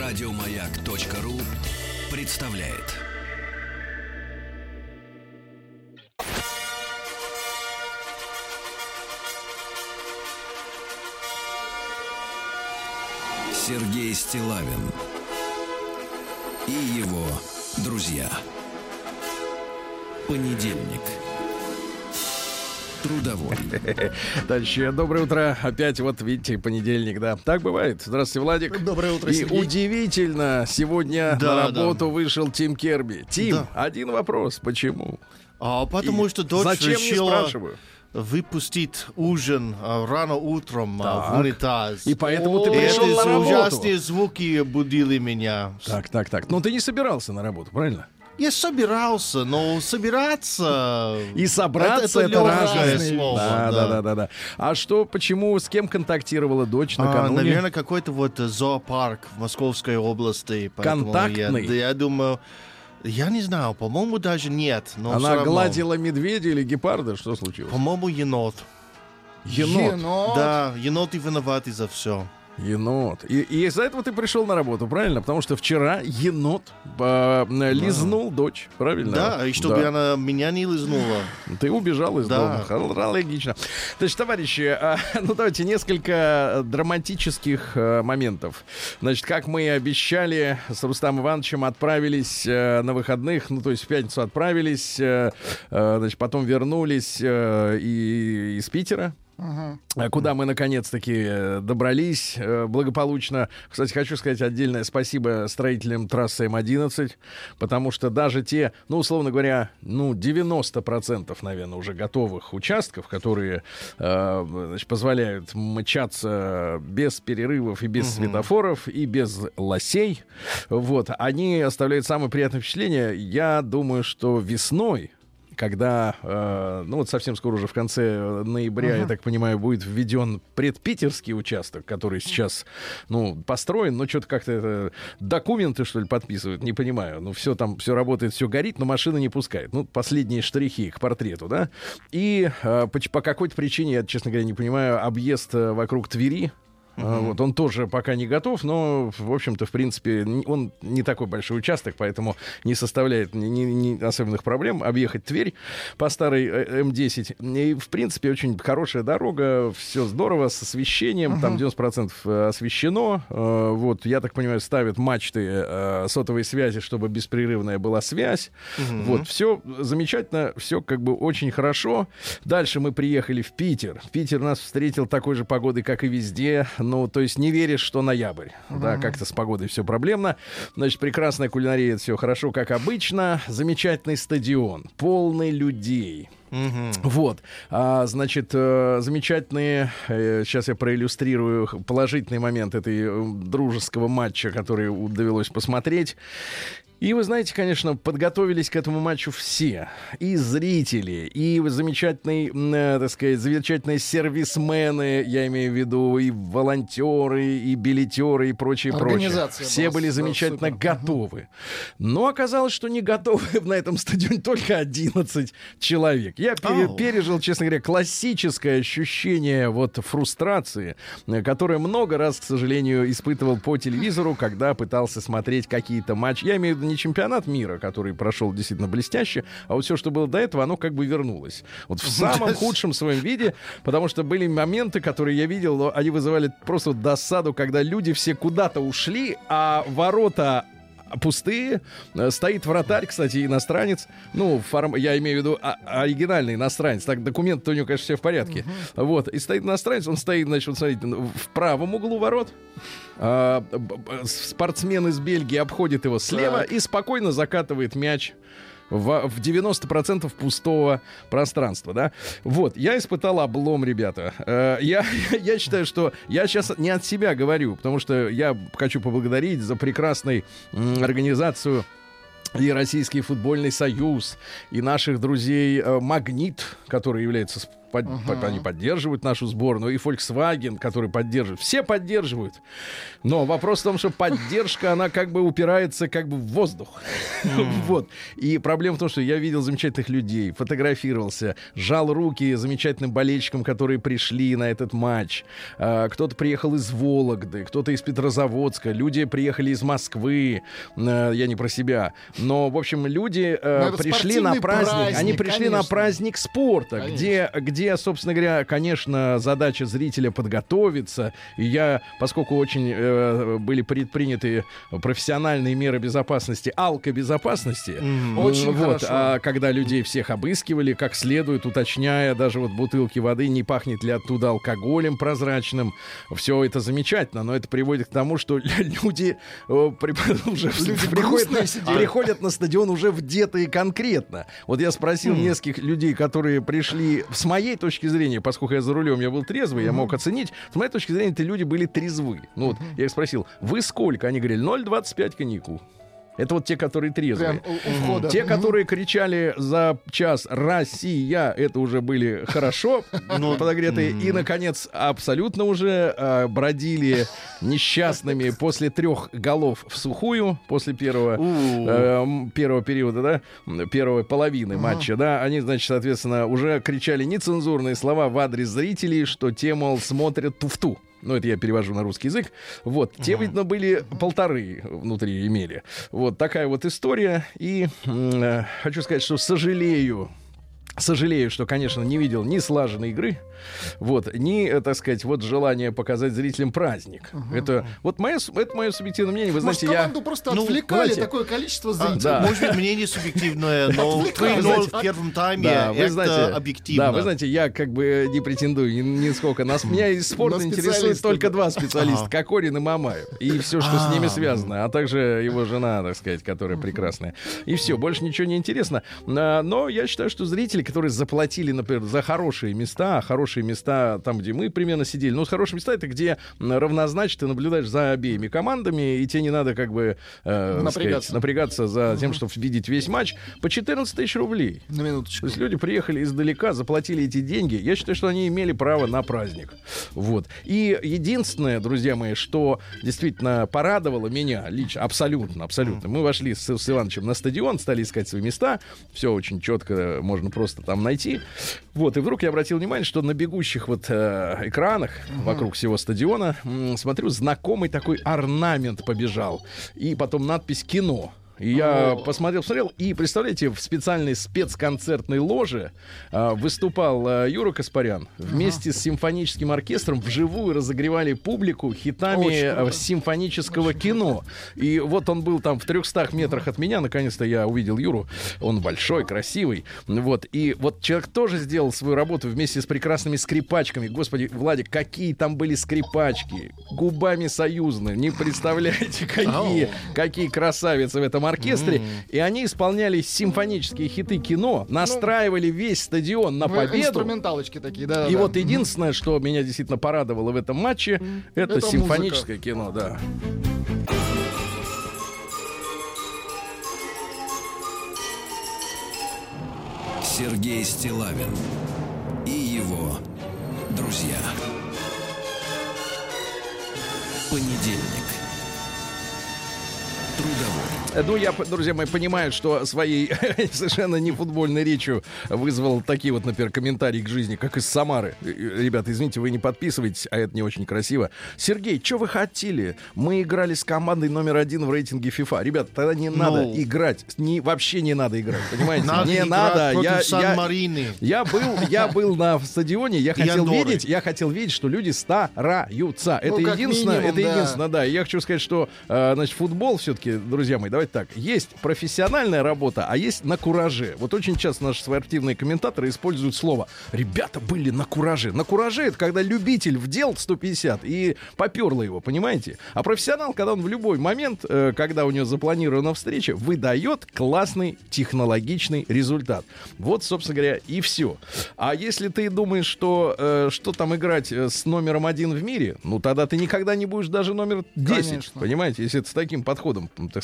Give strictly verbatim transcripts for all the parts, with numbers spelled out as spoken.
Радиомаяк.ру представляет. Сергей Стиллавин и его друзья. Понедельник. Трудовой. Дальше. Доброе утро. Опять вот, видите, понедельник, да. Так бывает. Здравствуйте, Владик. Доброе утро, И Сергей. удивительно, сегодня Да, на работу да. вышел Тим Керби. Тим, Да. один вопрос. Почему? А, потому И что дочь зачем, не решила спрашиваю. выпустить ужин а, рано утром а, Так. в унитаз. И поэтому ты И пришел эти на работу. ужасные звуки будили меня. Так, так, так. Ну, ты не собирался на работу, правильно? Я собирался, но собираться... И собраться это, легкое разное слово. Да, да, да, да, да. А что, почему, с кем контактировала дочь А, накануне? наверное, какой-то вот э, зоопарк в Московской области. поэтому Контактный? Я, да, я думаю... Я не знаю, по-моему, даже нет. Но всё Она равно. гладила медведя или гепарда? Что случилось? По-моему, енот. Енот. Да, енот и виноват за все. Енот. И, и из-за этого ты пришел на работу, правильно? Потому что вчера енот э, лизнул дочь, правильно? Да, и чтобы Да. она меня не лизнула. Ты убежал из Да. дома. Х- Логично. Значит, товарищи, а, ну давайте несколько драматических а, моментов. Значит, как мы и обещали, с Рустамом Ивановичем отправились а, на выходных, ну то есть в пятницу отправились, а, а, значит, потом вернулись а, и из Питера. Uh-huh. Куда мы наконец-таки добрались э, благополучно. Кстати, хочу сказать отдельное спасибо строителям трассы Эм одиннадцать, потому что даже те, ну, условно говоря, ну, девяносто процентов, наверное, уже готовых участков, которые э, значит, позволяют мчаться без перерывов и без uh-huh. светофоров, и без лосей, вот, они оставляют самое приятное впечатление. Я думаю, что весной, когда, э, ну вот совсем скоро уже в конце ноября, uh-huh. я так понимаю, будет введен предпитерский участок, который сейчас, ну, построен, но что-то как-то это, документы, что ли, подписывают, не понимаю. Ну, все там, все работает, все горит, но машина не пускает. Ну, последние штрихи к портрету, да. И э, по, по какой-то причине, я, честно говоря, не понимаю, объезд вокруг Твери, Uh-huh. Вот, он тоже пока не готов, но, в общем-то, в принципе, он не такой большой участок, поэтому не составляет ни, ни, ни особенных проблем объехать Тверь по старой Эм десять. И, в принципе, очень хорошая дорога, все здорово, с освещением, uh-huh. там девяносто процентов освещено. Вот, я так понимаю, ставят мачты сотовой связи, чтобы беспрерывная была связь. Uh-huh. Вот, все замечательно, все как бы очень хорошо. Дальше мы приехали в Питер. Питер нас встретил такой же погодой, как и везде. Ну, то есть не веришь, что ноябрь. Uh-huh. Да, как-то с погодой все проблемно. Значит, прекрасная кулинария, все хорошо, как обычно. Замечательный стадион, полный людей. Uh-huh. Вот, а, значит, э, замечательные, э, сейчас я проиллюстрирую положительный момент этой э, дружеского матча, который довелось посмотреть. И вы знаете, конечно, подготовились к этому матчу все. И зрители, и замечательные, э, так сказать, замечательные сервисмены, я имею в виду, и волонтеры, и билетеры, и прочее, прочее. Все были замечательно супер. готовы. Но оказалось, что не готовы на этом стадионе только одиннадцать человек. Я пере- oh. пережил, честно говоря, классическое ощущение вот фрустрации, которое много раз, к сожалению, испытывал по телевизору, когда пытался смотреть какие-то матчи. Я имею в виду не чемпионат мира, который прошел действительно блестяще, а вот все, что было до этого, оно как бы вернулось. Вот в самом худшем своем виде, потому что были моменты, которые я видел, но они вызывали просто вот досаду, когда люди все куда-то ушли, а ворота пустые, стоит вратарь, кстати, иностранец, ну, форм... я имею в виду а- оригинальный иностранец, так, документы у него, конечно, все в порядке, uh-huh. вот, и стоит иностранец, он стоит, значит, вот смотрите, в правом углу ворот, а, спортсмен из Бельгии обходит его слева так. и спокойно закатывает мяч в, в девяносто процентов пустого пространства, да. Вот, я испытал облом, ребята. Э, я, я считаю, что я сейчас не от себя говорю, потому что я хочу поблагодарить за прекрасную м, организацию и Российский футбольный союз, и наших друзей э, «Магнит», который является под, uh-huh. под, они поддерживают нашу сборную, и Volkswagen, который поддерживает. Все поддерживают. Но вопрос в том, что поддержка, она как бы упирается как бы в воздух. Mm. Вот. И проблема в том, что я видел замечательных людей, фотографировался, жал руки замечательным болельщикам, которые пришли на этот матч. А, кто-то приехал из Вологды, кто-то из Петрозаводска, люди приехали из Москвы. А, я не про себя. Но, в общем, люди а, пришли на праздник. праздник они пришли конечно. на праздник спорта, где, где, собственно говоря, конечно, задача зрителя подготовиться. И я, поскольку очень э, были предприняты профессиональные меры безопасности, алкобезопасности, mm-hmm. очень вот, хорошо. А когда людей всех обыскивали, как следует, уточняя даже вот бутылки воды, не пахнет ли оттуда алкоголем прозрачным, все это замечательно, но это приводит к тому, что люди, э, при, уже люди приходят, на, приходят на стадион уже вдетые конкретно. Вот я спросил mm. нескольких людей, которые пришли, с моей точки зрения, поскольку я за рулем, я был трезвый, mm-hmm. я мог оценить, с моей точки зрения, эти люди были трезвы. Ну, вот, mm-hmm. я их спросил, вы сколько? Они говорили, ноль двадцать пять коньяку. Это вот те, которые трезвые. У, у входа. Те, которые кричали за час «Россия», это уже были хорошо подогретые. И, наконец, абсолютно уже э, бродили несчастными после трех голов в сухую, после первого, э, первого периода, да, первой половины матча, да, они, значит, соответственно, уже кричали нецензурные слова в адрес зрителей, что те, мол, смотрят туфту. Ну, это я перевожу на русский язык. Вот. Те, uh-huh. видно, были полторы внутри имели. Вот такая вот история. И э, хочу сказать, что сожалею, Сожалею, что, конечно, не видел ни слаженной игры, вот, ни, так сказать, вот желание показать зрителям праздник. Uh-huh. Это вот мое, это мое субъективное мнение. Вы знаете, Может, команду я... просто ну, отвлекали знаете, такое количество зрителей. А, да. Может быть, мнение субъективное, но три ноль в первом тайме да, это знаете, объективно. Да, вы знаете, я как бы не претендую ни, нисколько. Нас, меня из спорта интересует только два специалиста, ага. Кокорин и Мамаев. И все, что с ними связано. А также его жена, так сказать, которая прекрасная. И все, больше ничего не интересно. Но я считаю, что зрители, которые заплатили, например, за хорошие места, хорошие места там, где мы примерно сидели, ну, хорошие места — это где равнозначно ты наблюдаешь за обеими командами, и тебе не надо как бы э, напрягаться. Сказать, напрягаться за тем, чтобы видеть весь матч, по четырнадцать тысяч рублей. На минуточку. То есть люди приехали издалека, заплатили эти деньги. Я считаю, что они имели право на праздник. Вот. И единственное, друзья мои, что действительно порадовало меня лично, абсолютно, абсолютно. Мы вошли с, с Ивановичем на стадион, стали искать свои места. Все очень четко, можно просто там найти. Вот, и вдруг я обратил внимание, что на бегущих вот э, экранах uh-huh. вокруг всего стадиона, м- смотрю, знакомый такой орнамент побежал. И потом надпись «Кино». И я О. посмотрел, посмотрел, и, представляете, в специальной спецконцертной ложе а, выступал а, Юра Каспарян. Вместе ага. с симфоническим оркестром вживую разогревали публику хитами а, симфонического Очень кино. Круто. И вот он был там в трехстах метрах от меня. Наконец-то я увидел Юру. Он большой, красивый. Вот. И вот человек тоже сделал свою работу вместе с прекрасными скрипачками. Господи, Владик, какие там были скрипачки. Губами союзные. Не представляете, какие, какие красавицы в этом оркестре, mm-hmm. и они исполняли симфонические хиты кино, настраивали весь стадион на победу. Инструменталочки такие, да. И да. вот единственное, что меня действительно порадовало в этом матче, mm-hmm. это, это симфоническое музыка. Кино, да. Сергей Стиллавин и его друзья. Понедельник. Трудовой. Ну, я, друзья мои, понимаю, что своей совершенно не футбольной речью вызвал такие вот, например, комментарии к жизни, как из Самары. Ребята, извините, вы не подписываетесь, а это не очень красиво. Сергей, что вы хотели? Мы играли с командой номер один в рейтинге FIFA. Ребята, тогда не no. надо играть. Не, вообще не надо играть, понимаете? Надо не надо. Я, я, я, был, я был на стадионе, я хотел, видеть, я хотел видеть, что люди стараются. Это ну, единственное, минимум, это да. единственное, да. Я хочу сказать, что значит, футбол все-таки, друзья мои, давайте так, есть профессиональная работа, а есть на кураже. Вот очень часто наши спортивные комментаторы используют слово «ребята были на кураже». На кураже — это когда любитель вдел сто пятьдесят и поперло его, понимаете? А профессионал, когда он в любой момент, э, когда у него запланирована встреча, выдает классный технологичный результат. Вот, собственно говоря, и все. А если ты думаешь, что, э, что там играть с номером один в мире, ну тогда ты никогда не будешь даже номер десять, Конечно. Понимаете? Если это с таким подходом, так сказать, работать.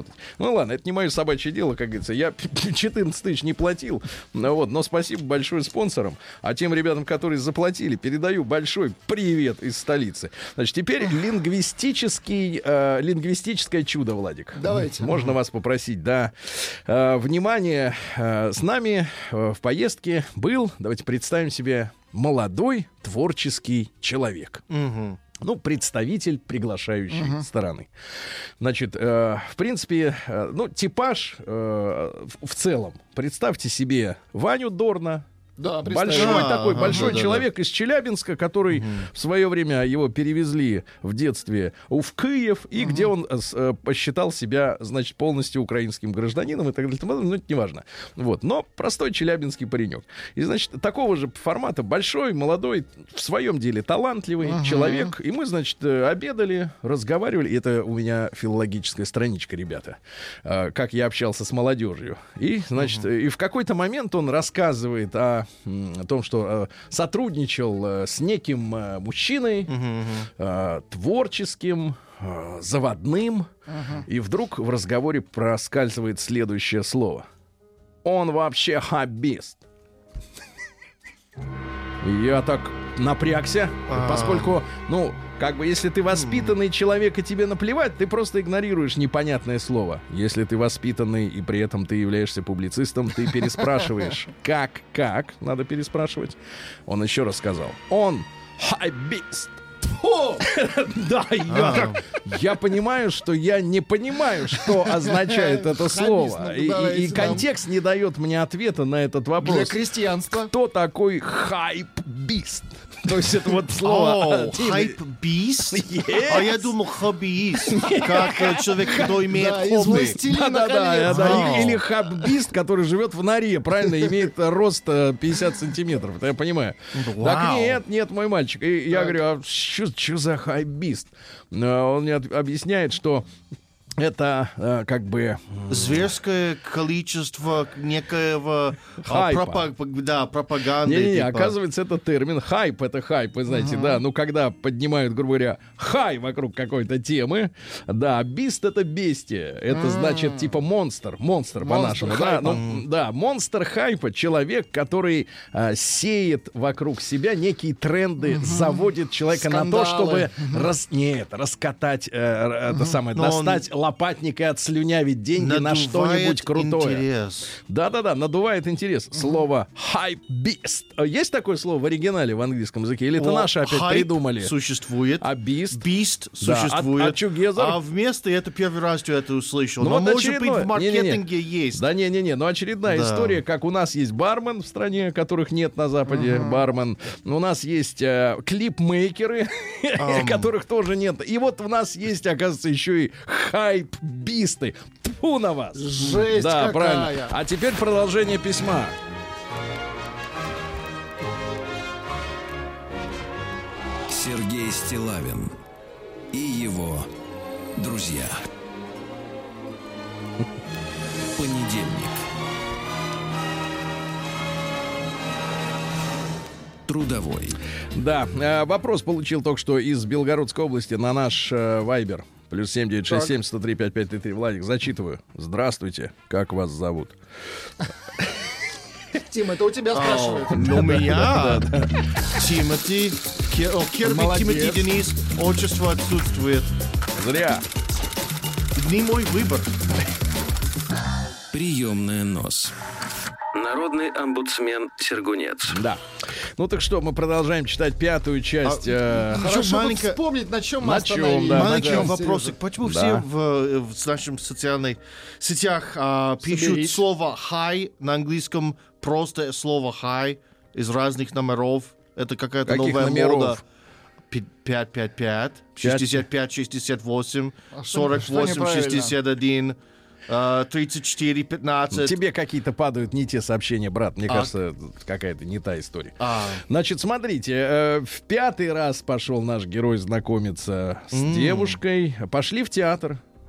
заработать. Ну ладно, это не мое собачье дело, как говорится. Я четырнадцать тысяч не платил, ну, вот, но спасибо большое спонсорам. А тем ребятам, которые заплатили, передаю большой привет из столицы. Значит, теперь лингвистический, э, лингвистическое чудо, Владик. Давайте. Можно вас попросить, да. Э, внимание, э, с нами э, в поездке был, давайте представим себе, молодой творческий человек. Угу. Ну, представитель приглашающей Uh-huh. стороны. Значит, э, в принципе, э, ну, типаж э, в, в целом. Представьте себе Ваню Дорна. Да, Большой А, такой, ага, большой да, человек из Челябинска, который Мгм. в свое время его перевезли в детстве в Киев, и где он э, с- э, посчитал себя, значит, полностью украинским гражданином и так далее. Ну, это не важно. Вот. Но простой челябинский паренек. И, значит, такого же формата большой, молодой, в своем деле талантливый Ага. человек. И мы, значит, э, обедали, разговаривали. И это у меня филологическая страничка, ребята. Э, Как я общался с молодежью. И, значит, э, и в какой-то момент он рассказывает о, м, о том, что э, сотрудничал э, с неким э, мужчиной, э, творческим, э, заводным. Ага. И вдруг в разговоре проскальзывает следующее слово. Он вообще хоббист. И я так напрягся, А. поскольку, ну, как бы, если ты воспитанный человек и тебе наплевать, ты просто игнорируешь непонятное слово. Если ты воспитанный и при этом ты являешься публицистом, ты переспрашиваешь. Как, как? Надо переспрашивать. Он еще раз сказал. Он хоббист. Да, я, так- я понимаю, что я не понимаю, что означает это слово. Хоббист, И, ну, и- и давайте нам. контекст не дает мне ответа на этот Для вопрос. крестьянства. Кто такой хайп-бист? То есть это вот слово... О, Тим- хайп-бист? Yes. А я думал, хоббиист. Как э, человек, кто имеет Да, из хобби. «Властелина Да-да-да, колец». да, Вау. или, или хаббист, который живет в норе, правильно, имеет рост э, пятьдесят сантиметров, это я понимаю. Вау. Так нет, нет, мой мальчик. И я Так. говорю, а что за хайбист? Он мне от- объясняет, что это э, как бы... Зверское количество некоего а, Хайпа. пропа- да, пропаганды. Не-не-не, типа. оказывается, это термин. Хайп — это хайп, вы знаете, да. Ну, когда поднимают, грубо говоря, хай вокруг какой-то темы. Да, бист — это бестия. Это значит, типа, монстр. Монстр, по-нашему, да. хайпа. Ну, да, монстр хайпа — человек, который а, сеет вокруг себя некие тренды, заводит человека на то, Скандалы. чтобы рас... Нет, раскатать, э, р- это самое, Но он- достать лопатник и отслюнявить деньги на Надувает что-нибудь крутое. интерес. Да-да-да, надувает интерес. Слово hypebeast. Есть такое слово в оригинале в английском языке? Или это О, наши опять хайп придумали? Существует. А beast? Бист Да, существует. а- а чугезер? А вместо это первый раз я это услышал. Ну, Но вот может быть очередное. в маркетинге Не-не-не. есть. Да не-не-не, но очередная Да. история, как у нас есть бармен в стране, которых нет на Западе, бармен. У нас есть э, клипмейкеры, Ам. которых тоже нет. И вот у нас есть, оказывается, еще и хайп-бисты. Тьфу на вас! Жесть Да, какая. правильно. А теперь продолжение письма. Сергей Стиллавин и его друзья. Понедельник. Трудовой. Да, э, вопрос получил только что из Белгородской области на наш э, Вайбер. Плюс семь девять шесть семь сто три пять пять три три. Владик, зачитываю. Здравствуйте. Как вас зовут? Тим, это у тебя спрашивают. Ну, меня Тимати, Ки- о, Кирби, Молодец. Тимати, Денис, отчество отсутствует. Зря. Не мой выбор. Приемная нос. Народный омбудсмен Сергунец. Да. Ну так что, мы продолжаем читать пятую часть. э, Еще Хорошо бы маленькая- вспомнить, на чем мы На чем, остановились. да, Маленький да, вопросик. Почему Да. все в, в наших социальных сетях а, пишут Соберись. слово «хай» на английском, просто слово «хай» из разных номеров? Это какая-то Каких новая номеров? мода. Пи- пять пять пять, шестьдесят пять шестьдесят восемь, А что- сорок что восемь неправильно? шестьдесят один, а, тридцать четыре пятнадцать. Тебе какие-то падают не те сообщения, брат. Мне А. кажется, какая-то не та история. А, Значит, смотрите, э, в пятый раз пошел наш герой знакомиться с М. девушкой. Пошли в театр.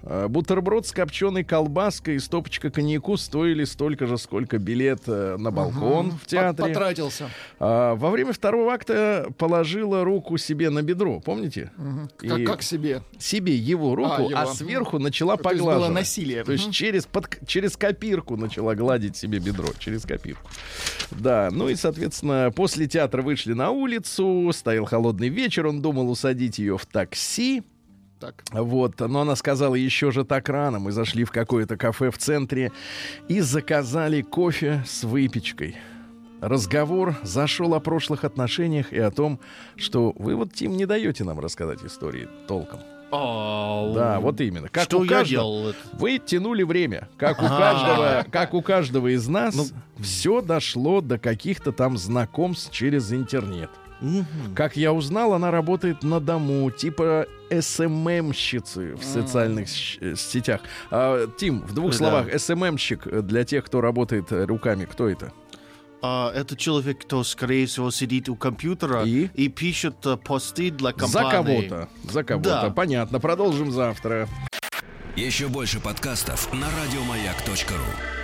э, бутерброд с копченой колбаской и стопочка коньяку стоили столько же, сколько билет э, на балкон Мгм. в театре. Потратился. А, во время второго акта положила руку себе на бедро, помните? Мгм. И Как, как себе? себе его руку, А, его. а сверху начала То есть поглаживать. было насилие. То есть Мгм. через, под, через копирку начала гладить себе бедро, через копирку. Да, ну и, соответственно, после театра вышли на улицу, стоял холодный вечер, он думал усадить ее в такси. Так. Вот, но она сказала, еще же так рано. Мы зашли в какое-то кафе в центре и заказали кофе с выпечкой. Разговор зашел о прошлых отношениях и о том, что вы вот, Тим, не даете нам рассказать истории толком. Ау. Да, вот именно. Как Что у я каждого- делал? это? Вы тянули время. Как у А. каждого, как у каждого из нас, Ну. все дошло до каких-то там знакомств через интернет. Мгм. Как я узнал, она работает на дому, типа эс эм эм-щицы в социальных щ- э, сетях. А, Тим, в двух Да. словах, эс эм эм-щик э, для тех, кто работает э, руками, кто это? А, это человек, кто, скорее всего, сидит у компьютера И? и, пишет э, посты для За компании. кого-то. За кого-то. Да. Понятно. Продолжим завтра. Еще больше подкастов на радиомаяк точка ру.